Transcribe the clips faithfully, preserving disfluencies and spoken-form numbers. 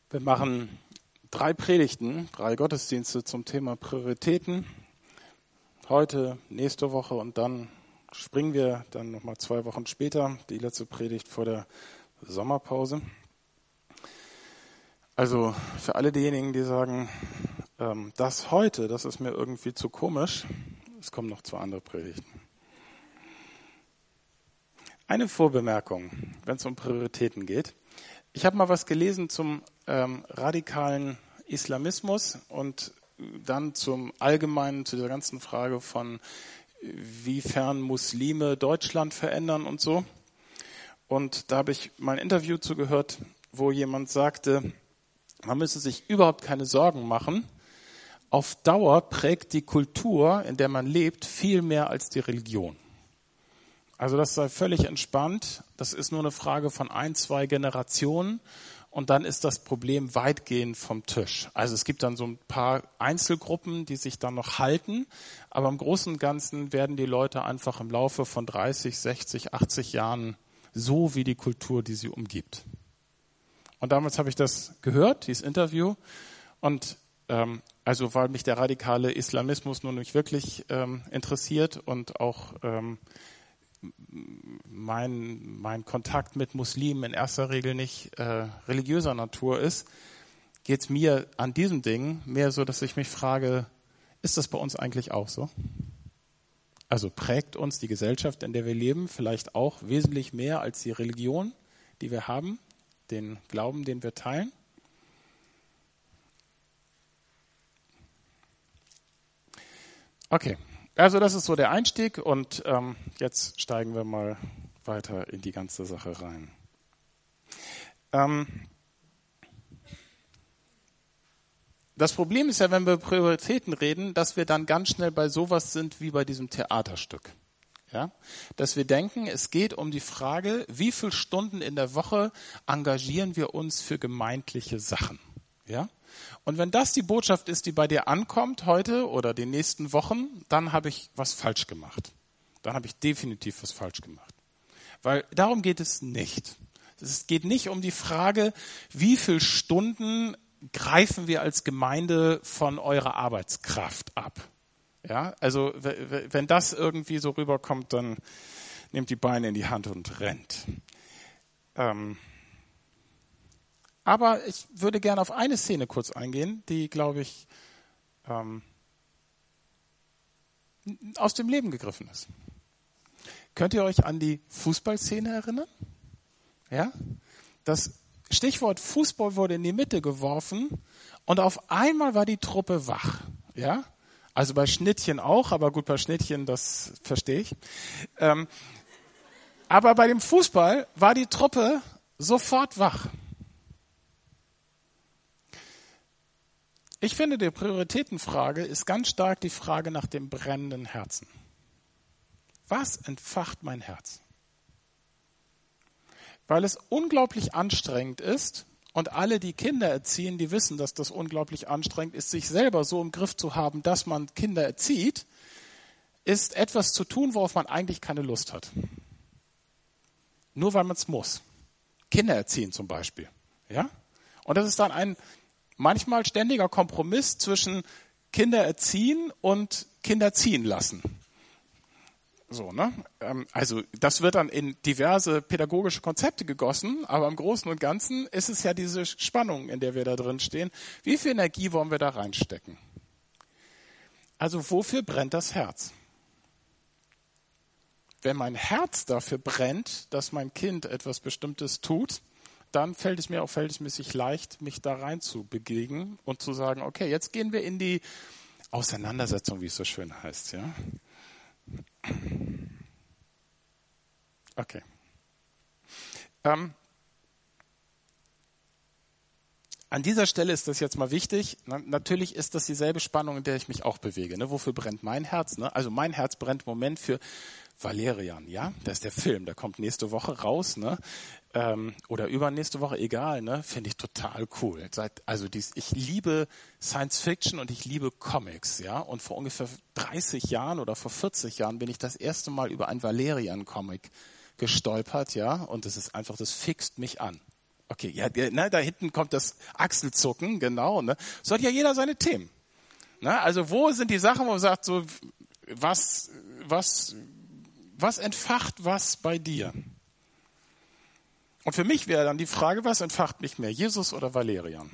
Wir machen drei Predigten, drei Gottesdienste zum Thema Prioritäten. Heute, nächste Woche und dann springen wir dann nochmal zwei Wochen später, die letzte Predigt vor der Sommerpause. Also für alle diejenigen, die sagen, ähm, das heute, das ist mir irgendwie zu komisch, es kommen noch zwei andere Predigten. Eine Vorbemerkung, wenn es um Prioritäten geht. Ich habe mal was gelesen zum ähm, radikalen Islamismus und dann zum allgemeinen, zu der ganzen Frage von, wiefern Muslime Deutschland verändern und so. Und da habe ich mal ein Interview zugehört, wo jemand sagte, man müsse sich überhaupt keine Sorgen machen. Auf Dauer prägt die Kultur, in der man lebt, viel mehr als die Religion. Also das sei völlig entspannt. Das ist nur eine Frage von ein, zwei Generationen und dann ist das Problem weitgehend vom Tisch. Also es gibt dann so ein paar Einzelgruppen, die sich dann noch halten, aber im Großen und Ganzen werden die Leute einfach im Laufe von dreißig, sechzig, achtzig Jahren so wie die Kultur, die sie umgibt. Und damals habe ich das gehört, dieses Interview, und ähm, also weil mich der radikale Islamismus nun nicht wirklich ähm, interessiert und auch ähm, mein, mein Kontakt mit Muslimen in erster Regel nicht äh, religiöser Natur ist, geht es mir an diesem Ding mehr so, dass ich mich frage, ist das bei uns eigentlich auch so? Also prägt uns die Gesellschaft, in der wir leben, vielleicht auch wesentlich mehr als die Religion, die wir haben, den Glauben, den wir teilen? Okay. Also das ist so der Einstieg und ähm, jetzt steigen wir mal weiter in die ganze Sache rein. Ähm, das Problem ist ja, wenn wir über Prioritäten reden, dass wir dann ganz schnell bei sowas sind wie bei diesem Theaterstück. Ja? Dass wir denken, es geht um die Frage, wie viele Stunden in der Woche engagieren wir uns für gemeindliche Sachen. Ja? Und wenn das die Botschaft ist, die bei dir ankommt heute oder die nächsten Wochen, dann habe ich was falsch gemacht. Dann habe ich definitiv was falsch gemacht. Weil darum geht es nicht. Es geht nicht um die Frage, wie viele Stunden greifen wir als Gemeinde von eurer Arbeitskraft ab. Ja, also wenn das irgendwie so rüberkommt, dann nehmt die Beine in die Hand und rennt. Ähm, Aber ich würde gerne auf eine Szene kurz eingehen, die, glaube ich, ähm, aus dem Leben gegriffen ist. Könnt ihr euch an die Fußballszene erinnern? Ja? Das Stichwort Fußball wurde in die Mitte geworfen und auf einmal war die Truppe wach. Ja? Also bei Schnittchen auch, aber gut, bei Schnittchen, das verstehe ich. Ähm, aber bei dem Fußball war die Truppe sofort wach. Ich finde, die Prioritätenfrage ist ganz stark die Frage nach dem brennenden Herzen. Was entfacht mein Herz? Weil es unglaublich anstrengend ist und alle, die Kinder erziehen, die wissen, dass das unglaublich anstrengend ist, sich selber so im Griff zu haben, dass man Kinder erzieht, ist etwas zu tun, worauf man eigentlich keine Lust hat. Nur weil man es muss. Kinder erziehen zum Beispiel. Ja? Und das ist dann ein manchmal ständiger Kompromiss zwischen Kinder erziehen und Kinder ziehen lassen. So, ne? Also das wird dann in diverse pädagogische Konzepte gegossen, aber im Großen und Ganzen ist es ja diese Spannung, in der wir da drin stehen. Wie viel Energie wollen wir da reinstecken? Also wofür brennt das Herz? Wenn mein Herz dafür brennt, dass mein Kind etwas Bestimmtes tut, dann fällt es mir auch verhältnismäßig leicht, mich da rein zu bewegen und zu sagen, okay, jetzt gehen wir in die Auseinandersetzung, wie es so schön heißt. Ja? Okay. Ähm, an dieser Stelle ist das jetzt mal wichtig. Na, natürlich ist das dieselbe Spannung, in der ich mich auch bewege. Ne? Wofür brennt mein Herz? Ne? Also mein Herz brennt im Moment für Valerian, ja, das ist der Film, der kommt nächste Woche raus, ne, ähm, oder übernächste Woche, egal, ne, finde ich total cool. Seit, also dies, ich liebe Science Fiction und ich liebe Comics, ja, und vor ungefähr dreißig Jahren oder vor vierzig Jahren bin ich das erste Mal über einen Valerian-Comic gestolpert, ja, und das ist einfach, das fixt mich an. Okay, ja, ne, da hinten kommt das Achselzucken, genau. Ne? So hat ja jeder seine Themen. Ne? Also wo sind die Sachen, wo man sagt, so was, was, was entfacht was bei dir? Und für mich wäre dann die Frage, was entfacht mich mehr, Jesus oder Valerian?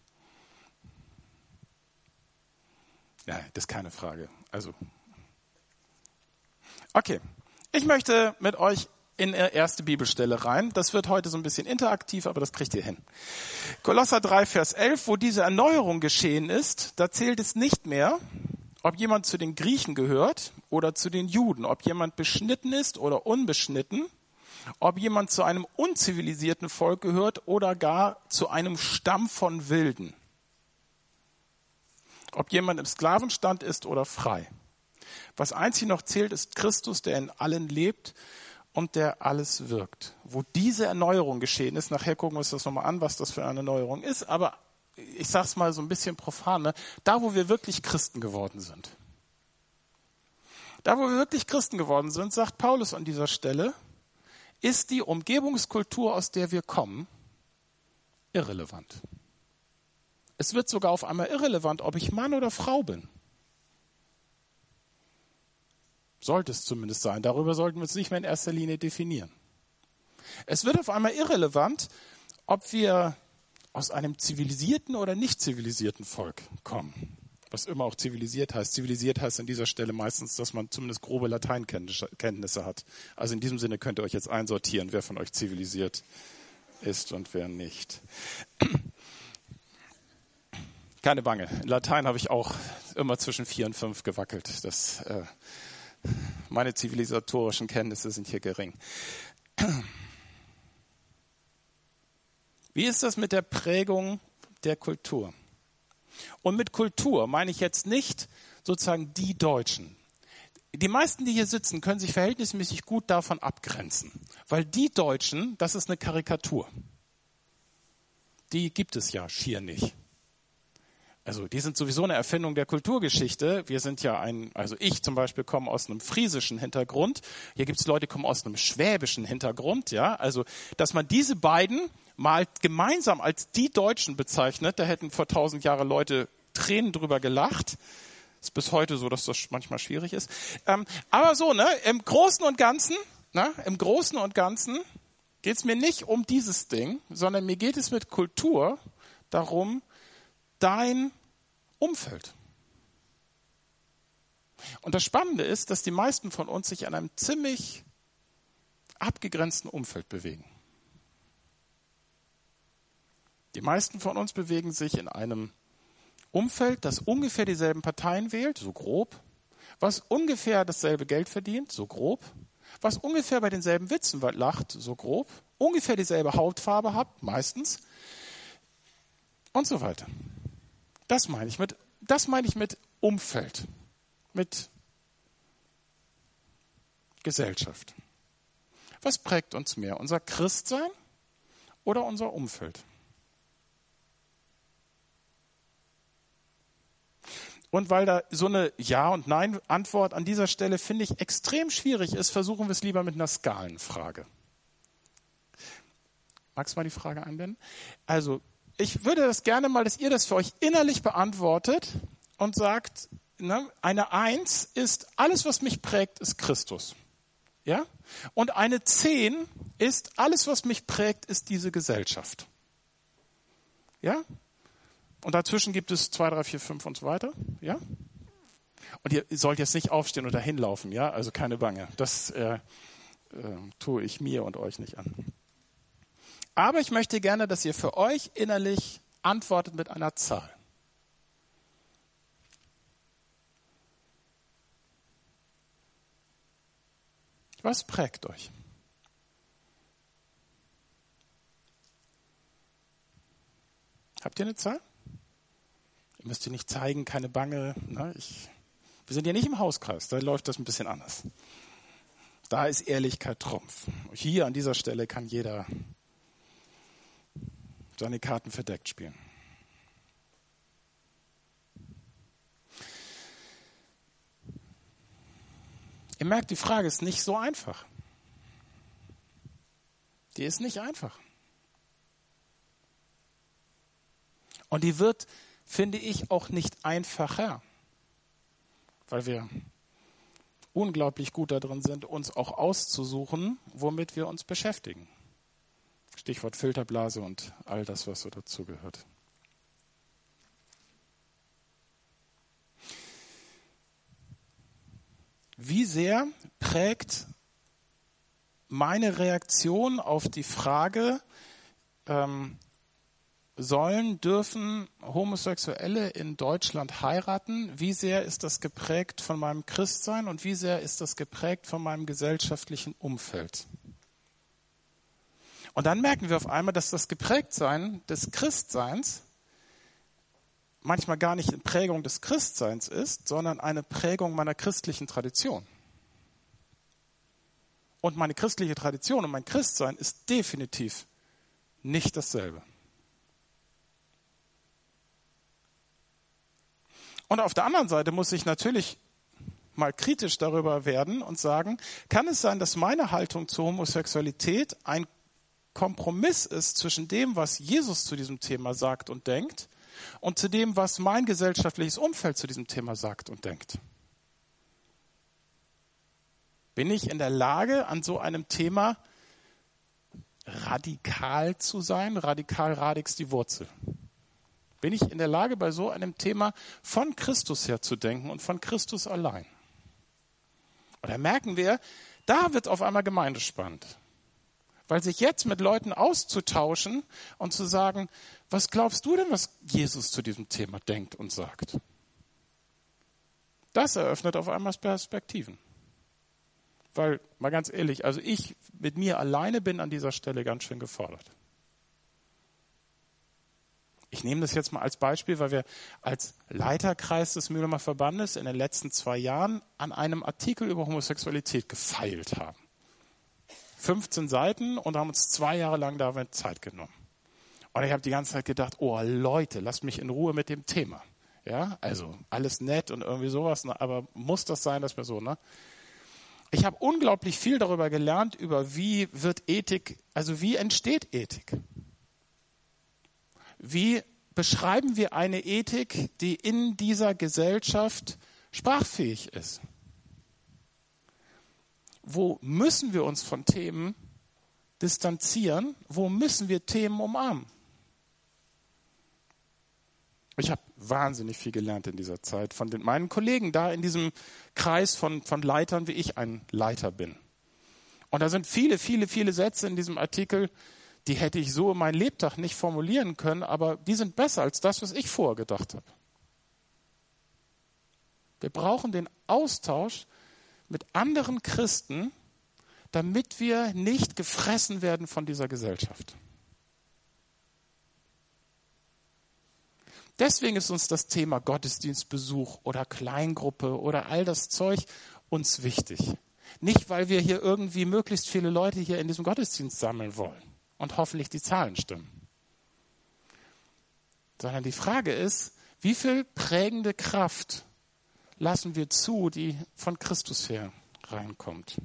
Ja, das ist keine Frage. Also, okay. Ich möchte mit euch in die erste Bibelstelle rein. Das wird heute so ein bisschen interaktiv, aber das kriegt ihr hin. Kolosser drei, Vers elf, wo diese Erneuerung geschehen ist, da zählt es nicht mehr, ob jemand zu den Griechen gehört oder zu den Juden, ob jemand beschnitten ist oder unbeschnitten, ob jemand zu einem unzivilisierten Volk gehört oder gar zu einem Stamm von Wilden. Ob jemand im Sklavenstand ist oder frei. Was einzig noch zählt, ist Christus, der in allen lebt und der alles wirkt. Wo diese Erneuerung geschehen ist, nachher gucken wir uns das nochmal an, was das für eine Erneuerung ist, aber ich sage es mal so ein bisschen profan, ne? Da wo wir wirklich Christen geworden sind. Da wo wir wirklich Christen geworden sind, sagt Paulus an dieser Stelle, ist die Umgebungskultur, aus der wir kommen, irrelevant. Es wird sogar auf einmal irrelevant, ob ich Mann oder Frau bin. Sollte es zumindest sein. Darüber sollten wir uns nicht mehr in erster Linie definieren. Es wird auf einmal irrelevant, ob wir aus einem zivilisierten oder nicht zivilisierten Volk kommen. Was immer auch zivilisiert heißt. Zivilisiert heißt an dieser Stelle meistens, dass man zumindest grobe Lateinkenntnisse hat. Also in diesem Sinne könnt ihr euch jetzt einsortieren, wer von euch zivilisiert ist und wer nicht. Keine Bange. In Latein habe ich auch immer zwischen vier und fünf gewackelt. Das, äh, meine zivilisatorischen Kenntnisse sind hier gering. Wie ist das mit der Prägung der Kultur? Und mit Kultur meine ich jetzt nicht sozusagen die Deutschen. Die meisten, die hier sitzen, können sich verhältnismäßig gut davon abgrenzen. Weil die Deutschen, das ist eine Karikatur. Die gibt es ja schier nicht. Also die sind sowieso eine Erfindung der Kulturgeschichte. Wir sind ja ein, also ich zum Beispiel komme aus einem friesischen Hintergrund. Hier gibt es Leute, die kommen aus einem schwäbischen Hintergrund. Ja, also dass man diese beiden mal gemeinsam als die Deutschen bezeichnet, da hätten vor tausend Jahren Leute Tränen drüber gelacht. Ist bis heute so, dass das manchmal schwierig ist. Ähm, aber so, ne, im Großen und Ganzen, ne, im Großen und Ganzen geht es mir nicht um dieses Ding, sondern mir geht es mit Kultur darum, dein Umfeld. Und das Spannende ist, dass die meisten von uns sich in einem ziemlich abgegrenzten Umfeld bewegen. Die meisten von uns bewegen sich in einem Umfeld, das ungefähr dieselben Parteien wählt, so grob, was ungefähr dasselbe Geld verdient, so grob, was ungefähr bei denselben Witzen lacht, so grob, ungefähr dieselbe Hautfarbe hat, meistens, und so weiter. Das meine ich mit, das meine ich mit Umfeld, mit Gesellschaft. Was prägt uns mehr, unser Christsein oder unser Umfeld? Und weil da so eine Ja- und Nein-Antwort an dieser Stelle, finde ich, extrem schwierig ist, versuchen wir es lieber mit einer Skalenfrage. Magst du mal die Frage einblenden? Also, ich würde das gerne mal, dass ihr das für euch innerlich beantwortet und sagt, ne, eine Eins ist, alles, was mich prägt, ist Christus. Ja? Und eine Zehn ist, alles, was mich prägt, ist diese Gesellschaft. Ja? Und dazwischen gibt es zwei, drei, vier, fünf und so weiter. Ja? Und ihr sollt jetzt nicht aufstehen und dahin laufen, ja? Also keine Bange. Das äh, äh, tue ich mir und euch nicht an. Aber ich möchte gerne, dass ihr für euch innerlich antwortet mit einer Zahl. Was prägt euch? Habt ihr eine Zahl? Ihr müsst ihr nicht zeigen, keine Bange. Ne? Ich, wir sind ja nicht im Hauskreis, da läuft das ein bisschen anders. Da ist Ehrlichkeit Trumpf. Hier an dieser Stelle kann jeder seine Karten verdeckt spielen. Ihr merkt, die Frage ist nicht so einfach. Die ist nicht einfach. Und die wird, finde ich, auch nicht einfacher, weil wir unglaublich gut darin sind, uns auch auszusuchen, womit wir uns beschäftigen. Stichwort Filterblase und all das, was so dazugehört. Wie sehr prägt meine Reaktion auf die Frage, ähm, sollen, dürfen Homosexuelle in Deutschland heiraten? Wie sehr ist das geprägt von meinem Christsein und wie sehr ist das geprägt von meinem gesellschaftlichen Umfeld? Und dann merken wir auf einmal, dass das Geprägtsein des Christseins manchmal gar nicht eine Prägung des Christseins ist, sondern eine Prägung meiner christlichen Tradition. Und meine christliche Tradition und mein Christsein ist definitiv nicht dasselbe. Und auf der anderen Seite muss ich natürlich mal kritisch darüber werden und sagen, kann es sein, dass meine Haltung zur Homosexualität ein Kompromiss ist zwischen dem, was Jesus zu diesem Thema sagt und denkt, und zu dem, was mein gesellschaftliches Umfeld zu diesem Thema sagt und denkt? Bin ich in der Lage, an so einem Thema radikal zu sein? Radikal radix die Wurzel. Bin ich in der Lage, bei so einem Thema von Christus her zu denken und von Christus allein? Und da merken wir, da wird auf einmal gemeindespannend. Weil sich jetzt mit Leuten auszutauschen und zu sagen, was glaubst du denn, was Jesus zu diesem Thema denkt und sagt? Das eröffnet auf einmal Perspektiven. Weil, mal ganz ehrlich, also ich mit mir alleine bin an dieser Stelle ganz schön gefordert. Ich nehme das jetzt mal als Beispiel, weil wir als Leiterkreis des Mühlemer Verbandes in den letzten zwei Jahren an einem Artikel über Homosexualität gefeilt haben. fünfzehn Seiten und haben uns zwei Jahre lang damit Zeit genommen. Und ich habe die ganze Zeit gedacht, oh Leute, lasst mich in Ruhe mit dem Thema. Ja, also alles nett und irgendwie sowas, ne? Aber muss das sein, dass wir so, ne? Ich habe unglaublich viel darüber gelernt, über wie wird Ethik, also wie entsteht Ethik? Wie beschreiben wir eine Ethik, die in dieser Gesellschaft sprachfähig ist? Wo müssen wir uns von Themen distanzieren? Wo müssen wir Themen umarmen? Ich habe wahnsinnig viel gelernt in dieser Zeit von den, meinen Kollegen da in diesem Kreis von, von Leitern, wie ich ein Leiter bin. Und da sind viele, viele, viele Sätze in diesem Artikel, die hätte ich so in meinem Lebtag nicht formulieren können, aber die sind besser als das, was ich vorher gedacht habe. Wir brauchen den Austausch mit anderen Christen, damit wir nicht gefressen werden von dieser Gesellschaft. Deswegen ist uns das Thema Gottesdienstbesuch oder Kleingruppe oder all das Zeug uns wichtig. Nicht, weil wir hier irgendwie möglichst viele Leute hier in diesem Gottesdienst sammeln wollen und hoffentlich die Zahlen stimmen. Sondern die Frage ist, wie viel prägende Kraft lassen wir zu, die von Christus her reinkommt.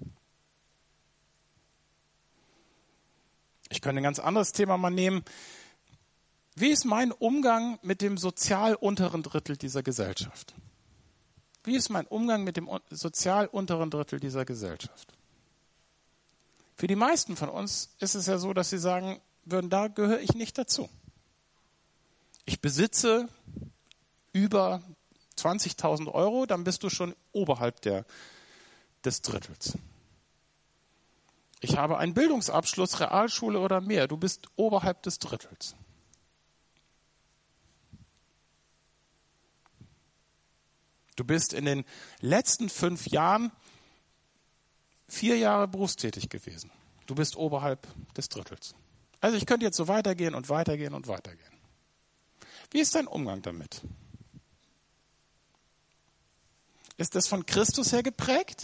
Ich könnte ein ganz anderes Thema mal nehmen. Wie ist mein Umgang mit dem sozial unteren Drittel dieser Gesellschaft? Wie ist mein Umgang mit dem sozial unteren Drittel dieser Gesellschaft? Für die meisten von uns ist es ja so, dass sie sagen würden, da gehöre ich nicht dazu. Ich besitze über zwanzigtausend Euro, dann bist du schon oberhalb der, des Drittels. Ich habe einen Bildungsabschluss, Realschule oder mehr, du bist oberhalb des Drittels. Du bist in den letzten fünf Jahren vier Jahre berufstätig gewesen. Du bist oberhalb des Drittels. Also ich könnte jetzt so weitergehen und weitergehen und weitergehen. Wie ist dein Umgang damit? Ist das von Christus her geprägt?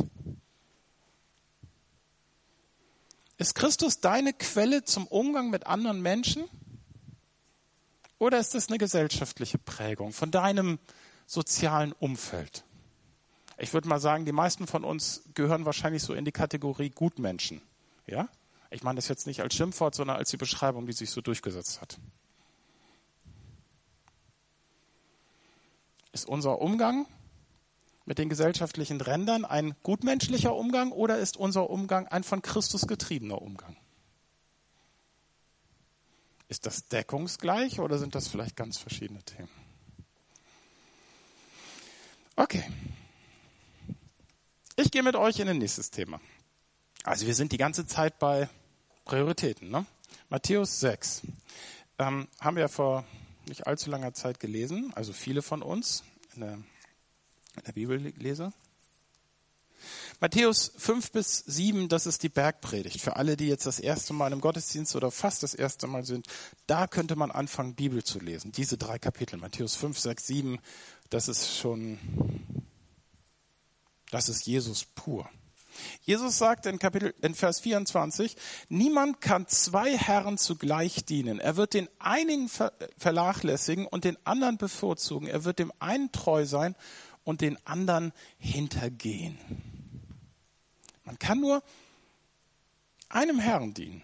Ist Christus deine Quelle zum Umgang mit anderen Menschen? Oder ist das eine gesellschaftliche Prägung von deinem sozialen Umfeld? Ich würde mal sagen, die meisten von uns gehören wahrscheinlich so in die Kategorie Gutmenschen. Ja? Ich meine das jetzt nicht als Schimpfwort, sondern als die Beschreibung, die sich so durchgesetzt hat. Ist unser Umgang mit den gesellschaftlichen Rändern ein gutmenschlicher Umgang oder ist unser Umgang ein von Christus getriebener Umgang? Ist das deckungsgleich oder sind das vielleicht ganz verschiedene Themen? Okay. Ich gehe mit euch in ein nächstes Thema. Also wir sind die ganze Zeit bei Prioritäten. Ne? Matthäus sechs. Ähm, haben wir vor nicht allzu langer Zeit gelesen, also viele von uns in der, in der Bibellese. Matthäus fünf bis sieben, das ist die Bergpredigt. Für alle, die jetzt das erste Mal im Gottesdienst oder fast das erste Mal sind, da könnte man anfangen, Bibel zu lesen. Diese drei Kapitel, Matthäus fünf, sechs, sieben, das ist schon, das ist Jesus pur. Jesus sagt in Kapitel, in Vers vierundzwanzig, niemand kann zwei Herren zugleich dienen. Er wird den einen vernachlässigen und den anderen bevorzugen. Er wird dem einen treu sein und den anderen hintergehen. Man kann nur einem Herrn dienen.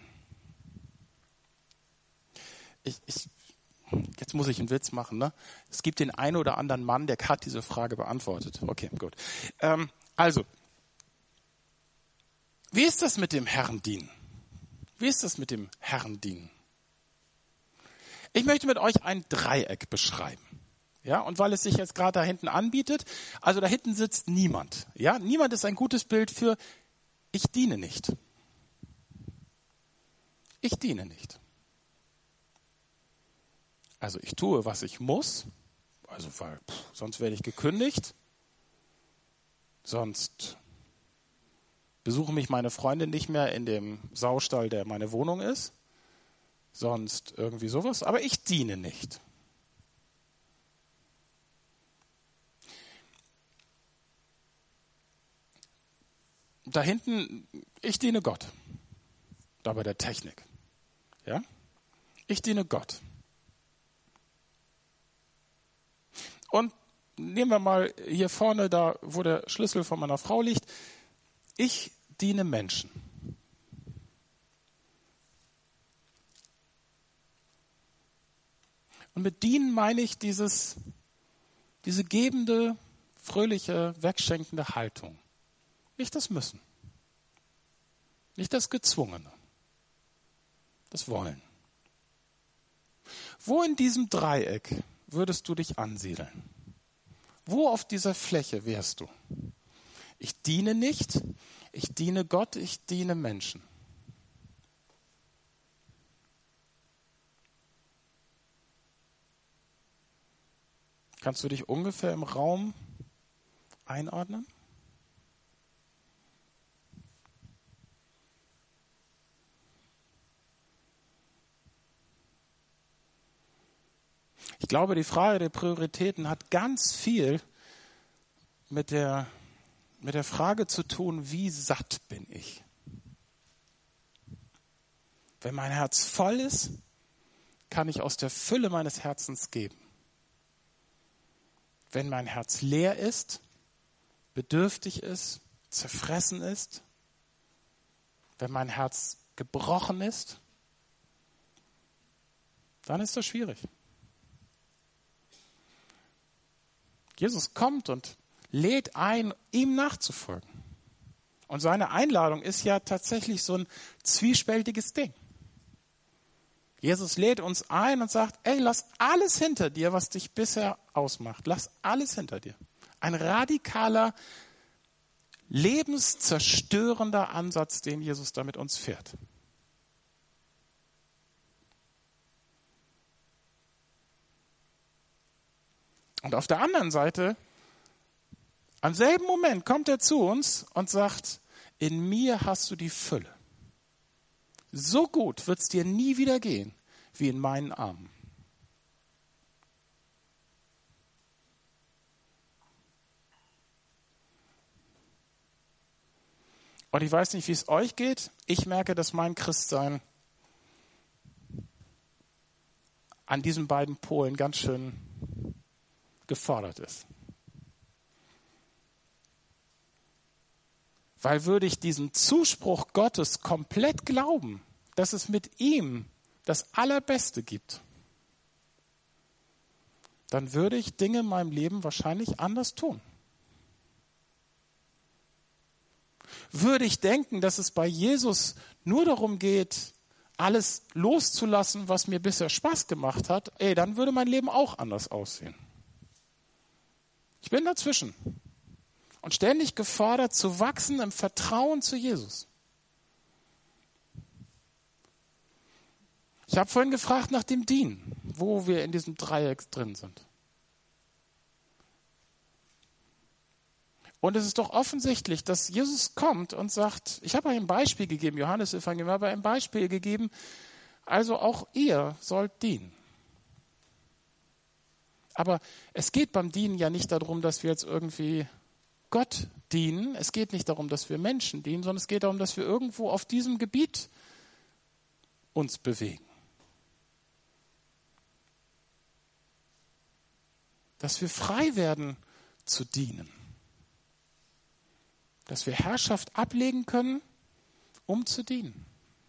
Ich, ich, jetzt muss ich einen Witz machen. Ne? Es gibt den einen oder anderen Mann, der hat diese Frage beantwortet. Okay, gut. Ähm, also, wie ist das mit dem Herrendienen? Wie ist das mit dem Herrendienen? Ich möchte mit euch ein Dreieck beschreiben. Ja, und weil es sich jetzt gerade da hinten anbietet, also da hinten sitzt niemand. Ja, niemand ist ein gutes Bild für ich diene nicht. Ich diene nicht. Also ich tue, was ich muss, also weil pff, sonst werde ich gekündigt, sonst besuche mich meine Freundin nicht mehr in dem Saustall, der meine Wohnung ist, sonst irgendwie sowas, aber ich diene nicht. Da hinten, ich diene Gott, da bei der Technik. Ja? Ich diene Gott. Und nehmen wir mal hier vorne, da wo der Schlüssel von meiner Frau liegt, ich diene Menschen. Und mit dienen meine ich dieses, diese gebende, fröhliche, wegschenkende Haltung. Nicht das Müssen. Nicht das Gezwungene. Das Wollen. Wo in diesem Dreieck würdest du dich ansiedeln? Wo auf dieser Fläche wärst du? Ich diene nicht, ich diene Gott, ich diene Menschen. Kannst du dich ungefähr im Raum einordnen? Ich glaube, die Frage der Prioritäten hat ganz viel mit der, mit der Frage zu tun, wie satt bin ich? Wenn mein Herz voll ist, kann ich aus der Fülle meines Herzens geben. Wenn mein Herz leer ist, bedürftig ist, zerfressen ist, wenn mein Herz gebrochen ist, dann ist das schwierig. Jesus kommt und lädt ein, ihm nachzufolgen. Und seine Einladung ist ja tatsächlich so ein zwiespältiges Ding. Jesus lädt uns ein und sagt, ey, lass alles hinter dir, was dich bisher ausmacht. Lass alles hinter dir. Ein radikaler, lebenszerstörender Ansatz, den Jesus da mit uns fährt. Und auf der anderen Seite, am selben Moment kommt er zu uns und sagt, in mir hast du die Fülle. So gut wird es dir nie wieder gehen, wie in meinen Armen. Und ich weiß nicht, wie es euch geht. Ich merke, dass mein Christsein an diesen beiden Polen ganz schön gefordert ist. Weil würde ich diesen Zuspruch Gottes komplett glauben, dass es mit ihm das Allerbeste gibt, dann würde ich Dinge in meinem Leben wahrscheinlich anders tun. Würde ich denken, dass es bei Jesus nur darum geht, alles loszulassen, was mir bisher Spaß gemacht hat, ey, dann würde mein Leben auch anders aussehen. Ich bin dazwischen und ständig gefordert zu wachsen im Vertrauen zu Jesus. Ich habe vorhin gefragt nach dem Dienen, wo wir in diesem Dreieck drin sind. Und es ist doch offensichtlich, dass Jesus kommt und sagt, ich habe euch ein Beispiel gegeben, Johannes Evangelium, habe ein Beispiel gegeben, also auch ihr sollt dienen. Aber es geht beim Dienen ja nicht darum, dass wir jetzt irgendwie Gott dienen. Es geht nicht darum, dass wir Menschen dienen, sondern es geht darum, dass wir irgendwo auf diesem Gebiet uns bewegen. Dass wir frei werden zu dienen. Dass wir Herrschaft ablegen können, um zu dienen.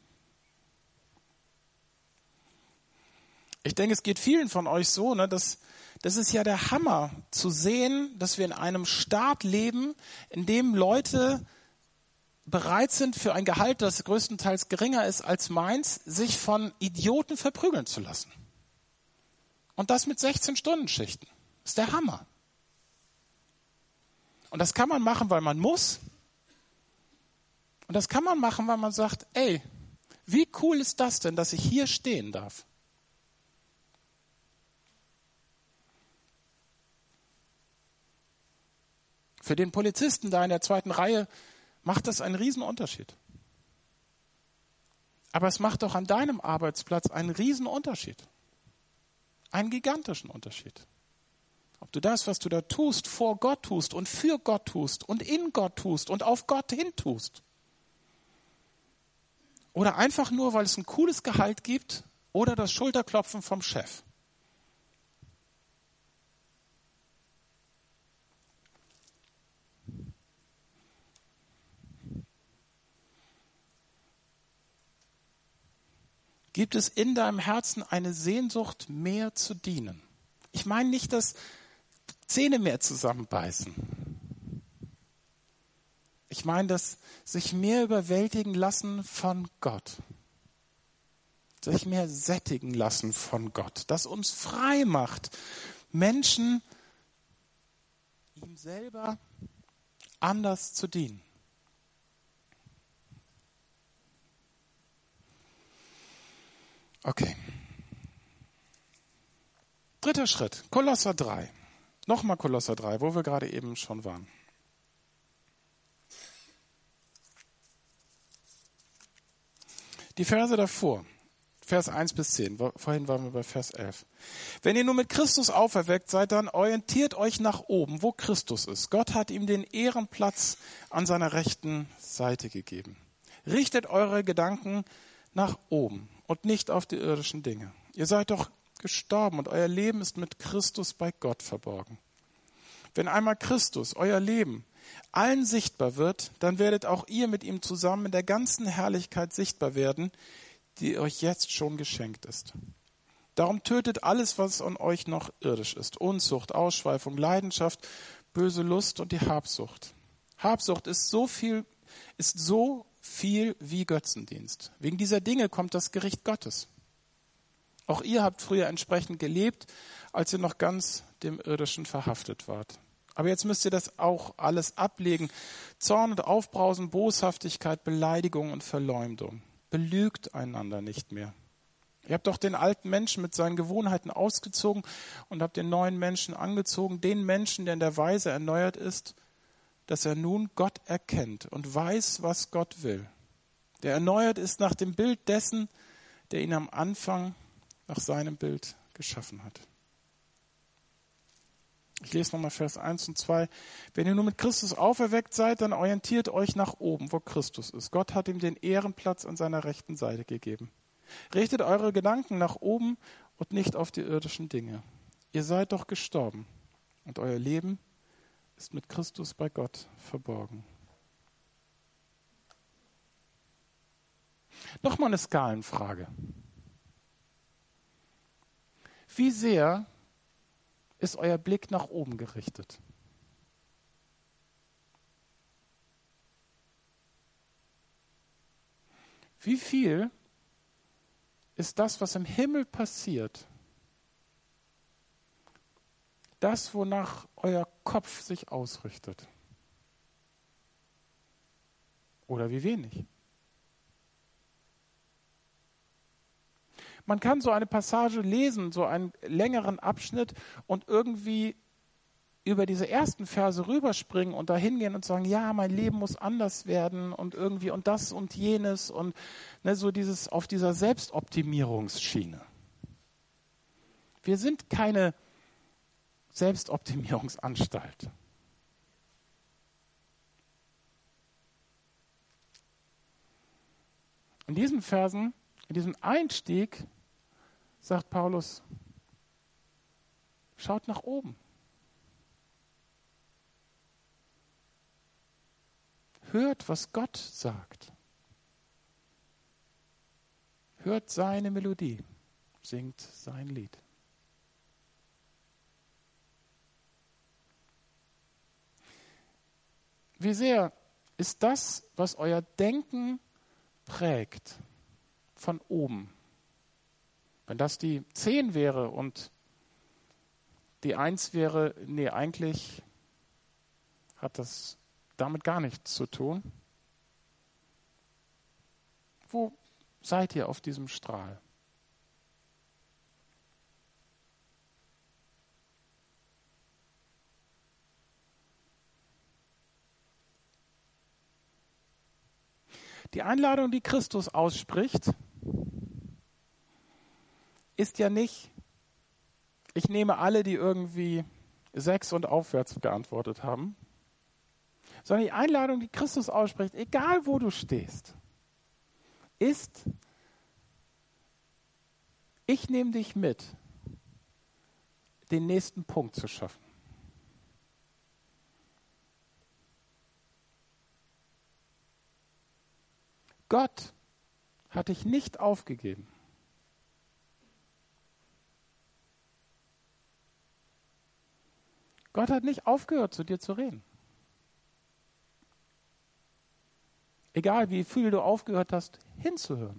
Ich denke, es geht vielen von euch so, ne, dass das ist ja der Hammer, zu sehen, dass wir in einem Staat leben, in dem Leute bereit sind, für ein Gehalt, das größtenteils geringer ist als meins, sich von Idioten verprügeln zu lassen. Und das mit sechzehn-Stunden-Schichten. Das ist der Hammer. Und das kann man machen, weil man muss. Und das kann man machen, weil man sagt, ey, wie cool ist das denn, dass ich hier stehen darf? Für den Polizisten da in der zweiten Reihe macht das einen Riesenunterschied. Aber es macht auch an deinem Arbeitsplatz einen Riesenunterschied. Einen gigantischen Unterschied. Ob du das, was du da tust, vor Gott tust und für Gott tust und in Gott tust und auf Gott hin tust. Oder einfach nur, weil es ein cooles Gehalt gibt oder das Schulterklopfen vom Chef. Gibt es in deinem Herzen eine Sehnsucht, mehr zu dienen? Ich meine nicht, dass Zähne mehr zusammenbeißen. Ich meine, dass sich mehr überwältigen lassen von Gott. Sich mehr sättigen lassen von Gott. Das uns frei macht, Menschen ihm selber anders zu dienen. Okay. Dritter Schritt, Kolosser drei. Nochmal Kolosser drei, wo wir gerade eben schon waren. Die Verse davor, Vers eins bis zehn, vorhin waren wir bei Vers elf. Wenn ihr nun mit Christus auferweckt seid, dann orientiert euch nach oben, wo Christus ist. Gott hat ihm den Ehrenplatz an seiner rechten Seite gegeben. Richtet eure Gedanken nach oben und nicht auf die irdischen Dinge. Ihr seid doch gestorben und euer Leben ist mit Christus bei Gott verborgen. Wenn einmal Christus, euer Leben, allen sichtbar wird, dann werdet auch ihr mit ihm zusammen in der ganzen Herrlichkeit sichtbar werden, die euch jetzt schon geschenkt ist. Darum tötet alles, was an euch noch irdisch ist. Unzucht, Ausschweifung, Leidenschaft, böse Lust und die Habsucht. Habsucht ist so viel, ist so viel wie Götzendienst. Wegen dieser Dinge kommt das Gericht Gottes. Auch ihr habt früher entsprechend gelebt, als ihr noch ganz dem Irdischen verhaftet wart. Aber jetzt müsst ihr das auch alles ablegen. Zorn und Aufbrausen, Boshaftigkeit, Beleidigung und Verleumdung. Belügt einander nicht mehr. Ihr habt doch den alten Menschen mit seinen Gewohnheiten ausgezogen und habt den neuen Menschen angezogen, den Menschen, der in der Weise erneuert ist, dass er nun Gott erkennt und weiß, was Gott will. Der erneuert ist nach dem Bild dessen, der ihn am Anfang nach seinem Bild geschaffen hat. Ich lese nochmal Vers eins und zwei. Wenn ihr nur mit Christus auferweckt seid, dann orientiert euch nach oben, wo Christus ist. Gott hat ihm den Ehrenplatz an seiner rechten Seite gegeben. Richtet eure Gedanken nach oben und nicht auf die irdischen Dinge. Ihr seid doch gestorben und euer Leben ist mit Christus bei Gott verborgen. Nochmal eine Skalenfrage. Wie sehr ist euer Blick nach oben gerichtet? Wie viel ist das, was im Himmel passiert, das, wonach euer Kopf sich ausrichtet? Oder wie wenig? Man kann so eine Passage lesen, so einen längeren Abschnitt und irgendwie über diese ersten Verse rüberspringen und da hingehen und sagen, ja, mein Leben muss anders werden und irgendwie und das und jenes und ne, so dieses auf dieser Selbstoptimierungsschiene. Wir sind keine Selbstoptimierungsanstalt. In diesen Versen, in diesem Einstieg, sagt Paulus, schaut nach oben. Hört, was Gott sagt. Hört seine Melodie, singt sein Lied. Wie sehr ist das, was euer Denken prägt, von oben? Wenn das die zehn wäre und die eins wäre, nee, eigentlich hat das damit gar nichts zu tun. Wo seid ihr auf diesem Strahl? Die Einladung, die Christus ausspricht, ist ja nicht, ich nehme alle, die irgendwie sechs und aufwärts geantwortet haben, sondern die Einladung, die Christus ausspricht, egal wo du stehst, ist, ich nehme dich mit, den nächsten Punkt zu schaffen. Gott hat dich nicht aufgegeben. Gott hat nicht aufgehört, zu dir zu reden. Egal, wie viel du aufgehört hast, hinzuhören.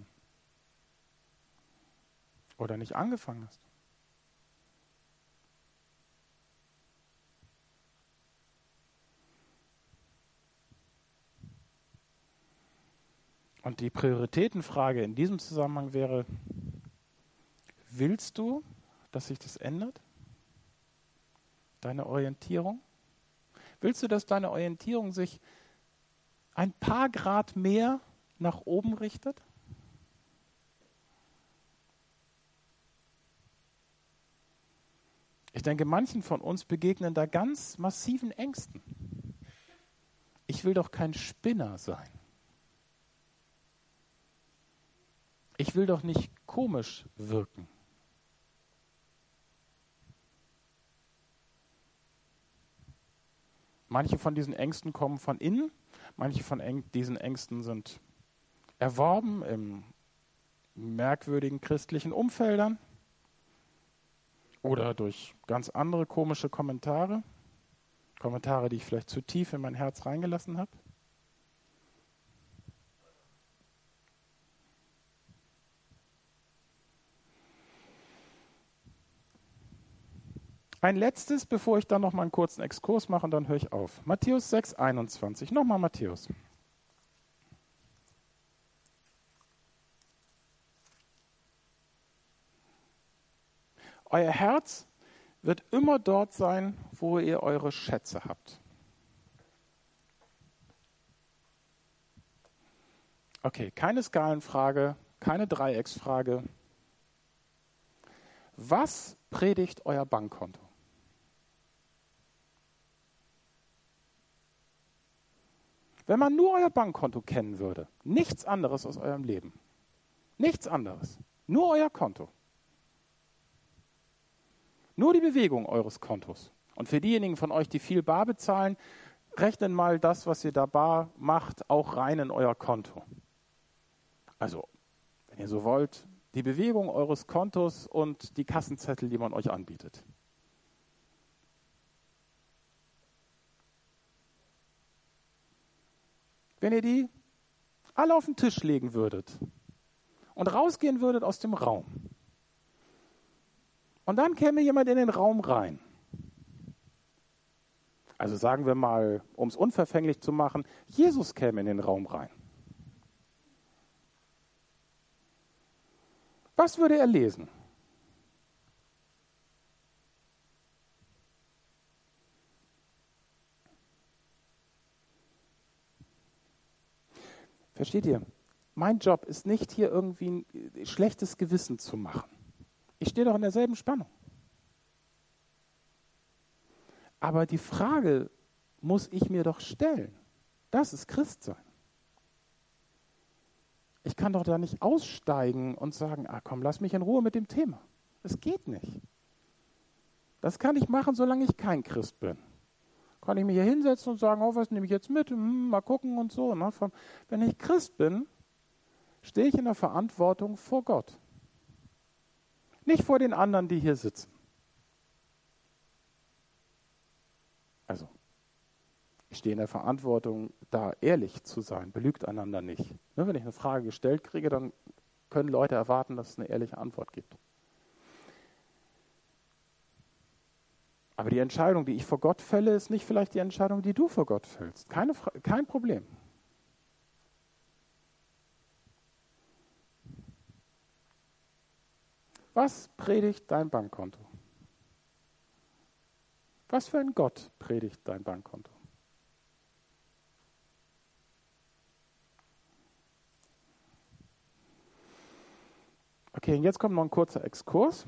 Oder nicht angefangen hast. Und die Prioritätenfrage in diesem Zusammenhang wäre, willst du, dass sich das ändert? Deine Orientierung? Willst du, dass deine Orientierung sich ein paar Grad mehr nach oben richtet? Ich denke, manchen von uns begegnen da ganz massiven Ängsten. Ich will doch kein Spinner sein. Ich will doch nicht komisch wirken. Manche von diesen Ängsten kommen von innen, manche von Äng- diesen Ängsten sind erworben in merkwürdigen christlichen Umfeldern oder durch ganz andere komische Kommentare, Kommentare, die ich vielleicht zu tief in mein Herz reingelassen habe. Ein letztes, bevor ich dann noch mal einen kurzen Exkurs mache und dann höre ich auf. Matthäus sechs, einundzwanzig. Nochmal Matthäus. Euer Herz wird immer dort sein, wo ihr eure Schätze habt. Okay, keine Skalenfrage, keine Dreiecksfrage. Was predigt euer Bankkonto? Wenn man nur euer Bankkonto kennen würde, nichts anderes aus eurem Leben, nichts anderes, nur euer Konto, nur die Bewegung eures Kontos. Und für diejenigen von euch, die viel bar bezahlen, rechnen mal das, was ihr da bar macht, auch rein in euer Konto. Also, wenn ihr so wollt, die Bewegung eures Kontos und die Kassenzettel, die man euch anbietet. wenn ihr die alle auf den Tisch legen würdet und rausgehen würdet aus dem Raum. Und dann käme jemand in den Raum rein. Also sagen wir mal, um es unverfänglich zu machen, Jesus käme in den Raum rein. Was würde er lesen? Versteht ihr? Mein Job ist nicht, hier irgendwie ein schlechtes Gewissen zu machen. Ich stehe doch in derselben Spannung. Aber die Frage muss ich mir doch stellen. Das ist Christsein. Ich kann doch da nicht aussteigen und sagen, ah komm, lass mich in Ruhe mit dem Thema. Das geht nicht. Das kann ich machen, solange ich kein Christ bin. Kann ich mich hier hinsetzen und sagen, oh, was nehme ich jetzt mit? Hm, mal gucken und so. Ne? Wenn ich Christ bin, stehe ich in der Verantwortung vor Gott. Nicht vor den anderen, die hier sitzen. Also, ich stehe in der Verantwortung, da ehrlich zu sein, belügt einander nicht. Ne, wenn ich eine Frage gestellt kriege, dann können Leute erwarten, dass es eine ehrliche Antwort gibt. Aber die Entscheidung, die ich vor Gott fälle, ist nicht vielleicht die Entscheidung, die du vor Gott fällst. Keine, kein Problem. Was predigt dein Bankkonto? Was für ein Gott predigt dein Bankkonto? Okay, und jetzt kommt noch ein kurzer Exkurs.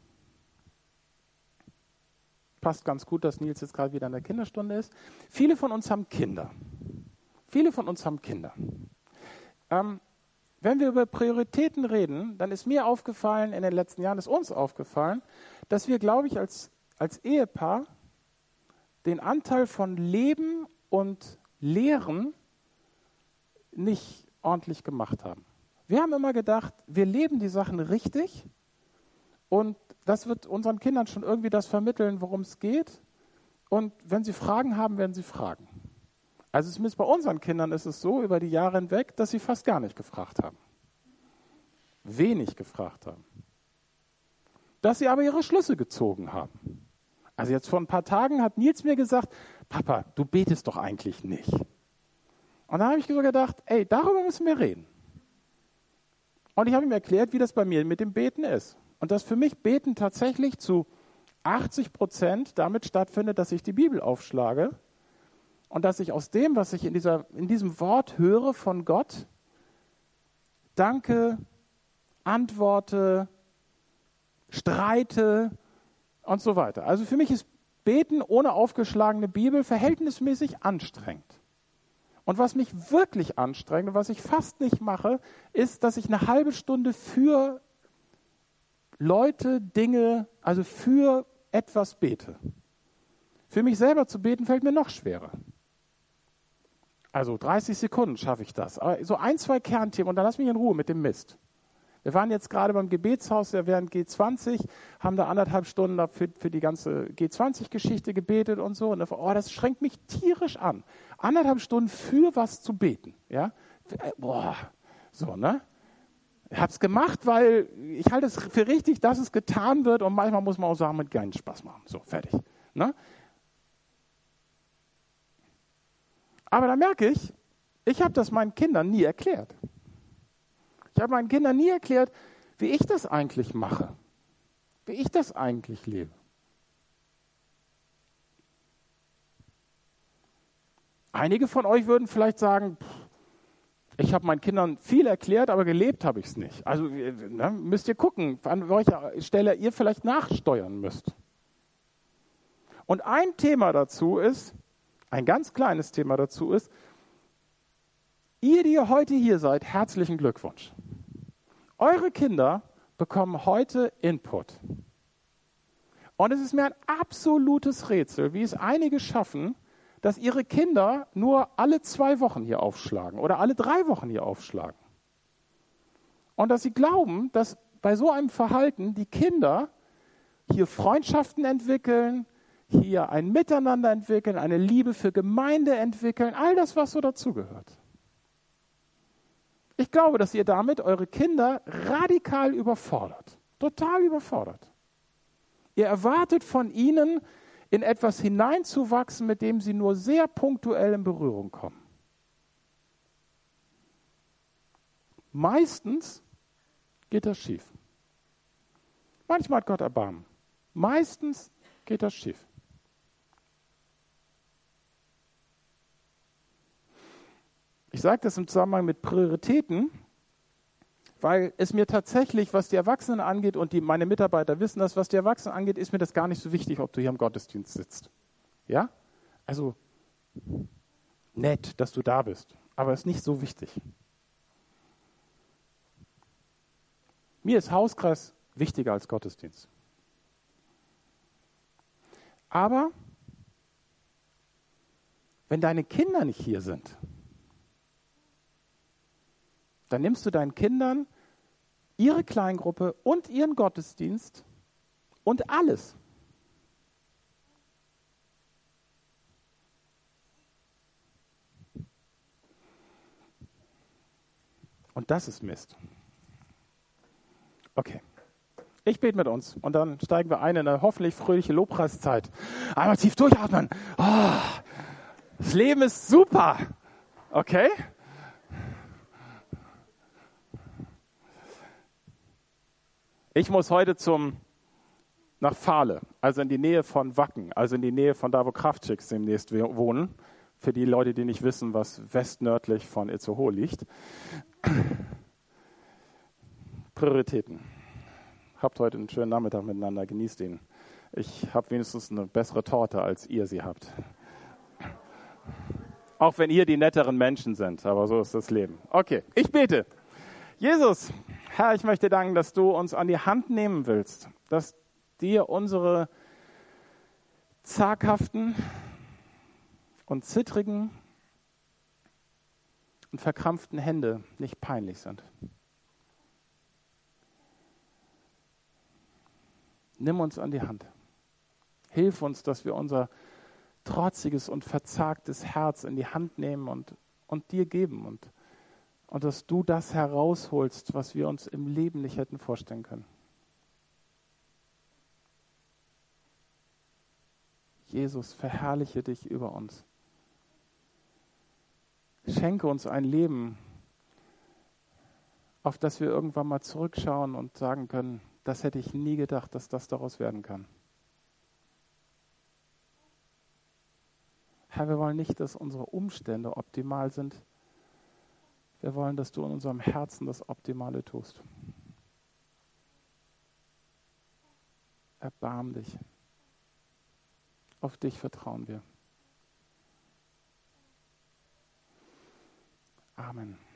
Passt ganz gut, dass Nils jetzt gerade wieder in der Kinderstunde ist. Viele von uns haben Kinder. Viele von uns haben Kinder. Ähm, wenn wir über Prioritäten reden, dann ist mir aufgefallen, in den letzten Jahren ist uns aufgefallen, dass wir, glaube ich, als, als Ehepaar den Anteil von Leben und Lehren nicht ordentlich gemacht haben. Wir haben immer gedacht, wir leben die Sachen richtig und das wird unseren Kindern schon irgendwie das vermitteln, worum es geht. Und wenn sie Fragen haben, werden sie fragen. Also zumindest bei unseren Kindern ist es so, über die Jahre hinweg, dass sie fast gar nicht gefragt haben. Wenig gefragt haben. Dass sie aber ihre Schlüsse gezogen haben. Also jetzt vor ein paar Tagen hat Nils mir gesagt, Papa, du betest doch eigentlich nicht. Und da habe ich so gedacht, ey, darüber müssen wir reden. Und ich habe ihm erklärt, wie das bei mir mit dem Beten ist. Und dass für mich Beten tatsächlich zu achtzig Prozent damit stattfindet, dass ich die Bibel aufschlage und dass ich aus dem, was ich in, dieser, in diesem Wort höre von Gott, danke, antworte, streite und so weiter. Also für mich ist Beten ohne aufgeschlagene Bibel verhältnismäßig anstrengend. Und was mich wirklich anstrengt und was ich fast nicht mache, ist, dass ich eine halbe Stunde für Leute, Dinge, also für etwas bete. Für mich selber zu beten fällt mir noch schwerer. Also dreißig Sekunden schaffe ich das. Aber so ein, zwei Kernthemen und dann lass mich in Ruhe mit dem Mist. Wir waren jetzt gerade beim Gebetshaus während G zwanzig, haben da anderthalb Stunden für, für die ganze G zwanzig-Geschichte gebetet und so. Und oh, das schränkt mich tierisch an. Anderthalb Stunden für was zu beten. Ja? Boah, so, ne? Ich habe es gemacht, weil ich halte es für richtig, dass es getan wird und manchmal muss man auch sagen, mit keinen Spaß machen. So, fertig. Ne? Aber da merke ich, ich habe das meinen Kindern nie erklärt. Ich habe meinen Kindern nie erklärt, wie ich das eigentlich mache, wie ich das eigentlich lebe. Einige von euch würden vielleicht sagen, pff, ich habe meinen Kindern viel erklärt, aber gelebt habe ich es nicht. Also ne, müsst ihr gucken, an welcher Stelle ihr vielleicht nachsteuern müsst. Und ein Thema dazu ist, ein ganz kleines Thema dazu ist, ihr, die ihr heute hier seid, herzlichen Glückwunsch. Eure Kinder bekommen heute Input. Und es ist mir ein absolutes Rätsel, wie es einige schaffen, dass ihre Kinder nur alle zwei Wochen hier aufschlagen oder alle drei Wochen hier aufschlagen. Und dass sie glauben, dass bei so einem Verhalten die Kinder hier Freundschaften entwickeln, hier ein Miteinander entwickeln, eine Liebe für Gemeinde entwickeln, all das, was so dazugehört. Ich glaube, dass ihr damit eure Kinder radikal überfordert. Total überfordert. Ihr erwartet von ihnen, in etwas hineinzuwachsen, mit dem sie nur sehr punktuell in Berührung kommen. Meistens geht das schief. Manchmal hat Gott Erbarmen. Meistens geht das schief. Ich sage das im Zusammenhang mit Prioritäten, weil es mir tatsächlich, was die Erwachsenen angeht, und die, meine Mitarbeiter wissen das, was die Erwachsenen angeht, ist mir das gar nicht so wichtig, ob du hier im Gottesdienst sitzt. Ja? Also, nett, dass du da bist, aber ist nicht so wichtig. Mir ist Hauskreis wichtiger als Gottesdienst. Aber wenn deine Kinder nicht hier sind, dann nimmst du deinen Kindern ihre Kleingruppe und ihren Gottesdienst und alles. Und das ist Mist. Okay. Ich bete mit uns und dann steigen wir ein in eine hoffentlich fröhliche Lobpreiszeit. Einmal tief durchatmen. Oh, das Leben ist super. Okay? Ich muss heute zum nach Fahle, also in die Nähe von Wacken, also in die Nähe von da, wo Kraftschicks demnächst wohnen. Für die Leute, die nicht wissen, was westnördlich von Itzehoe liegt. Prioritäten. Habt heute einen schönen Nachmittag miteinander, genießt ihn. Ich habe wenigstens eine bessere Torte, als ihr sie habt. Auch wenn ihr die netteren Menschen sind, aber so ist das Leben. Okay, ich bete. Jesus, Herr, ich möchte danken, dass du uns an die Hand nehmen willst, dass dir unsere zaghaften und zittrigen und verkrampften Hände nicht peinlich sind. Nimm uns an die Hand. Hilf uns, dass wir unser trotziges und verzagtes Herz in die Hand nehmen und, und dir geben und, und dass du das herausholst, was wir uns im Leben nicht hätten vorstellen können. Jesus, verherrliche dich über uns. Schenke uns ein Leben, auf das wir irgendwann mal zurückschauen und sagen können, das hätte ich nie gedacht, dass das daraus werden kann. Herr, wir wollen nicht, dass unsere Umstände optimal sind. Wir wollen, dass du in unserem Herzen das Optimale tust. Erbarm dich. Auf dich vertrauen wir. Amen.